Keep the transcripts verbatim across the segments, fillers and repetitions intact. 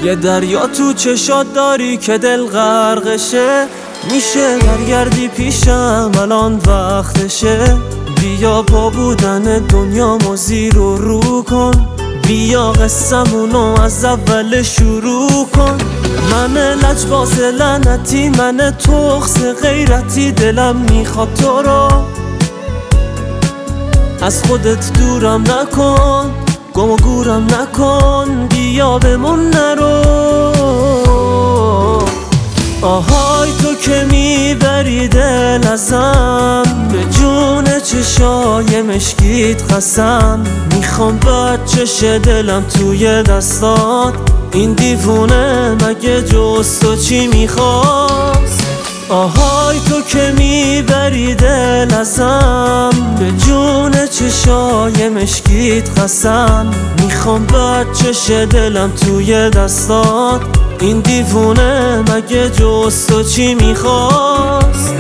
یه دریا تو چشات داری که دل غرقشه، میشه برگردی پیشم الان وقتشه. بیا با بودن دنیامو زیر و رو کن، بیا قصمونو از اول شروع کن. من لجباز لعنتی، من تخس غیرتی، دلم میخواد تو رو از خودت دورم نکن، گم و گورم نکن، بیا بمون نرو. آهای تو که میبری دل ازم، به جون چشای مشکیت قسم. میخوام بچش دلم توی دستات، این دیوونه مگه جز تو چی میخواست؟ آهای تو که میبری دل ازم، به جون چشای مشکیت قسم. میخوام بچش دلم توی دستات، این دیوونه مگه جز تو چی میخواست؟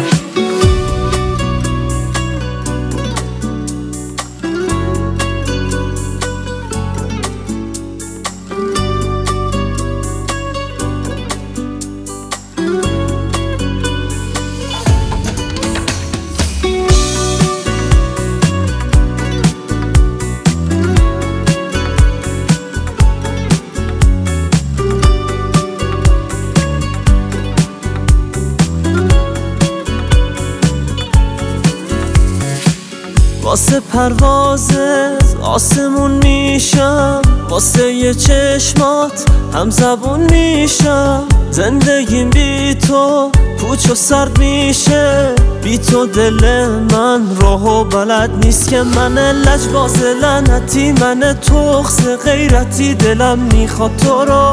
واسه پروازت آسمون میشم، واسه یه چشمات هم زبون میشم. زندگیم بی تو پوچ و سرد میشه، بی تو دل من راه و بلد نیست. که من لجباز لعنتی، من تخس غیرتی، دلم میخواد تو رو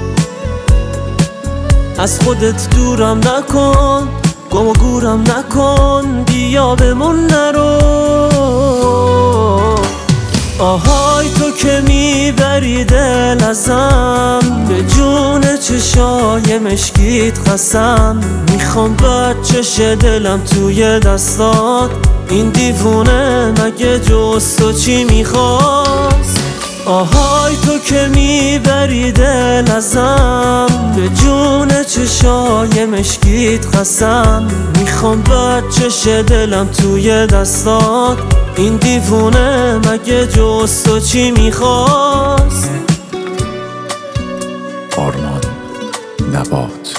از خودت دورم نکن، گم و گورم نکن، بیا بمون نرو. آهای تو که میبری دل ازم، به جون چشای مشکیت قسم. میخوام بچش دلم توی دستات، این دیوونه مگه جز تو چی میخواست؟ آهای تو که میبری دل ازم، به جون چشای مشکیت قسم. میخوام بچش دلم توی دستات، این دیوونه مگه جز تو چی میخواست؟ آرمان نبات.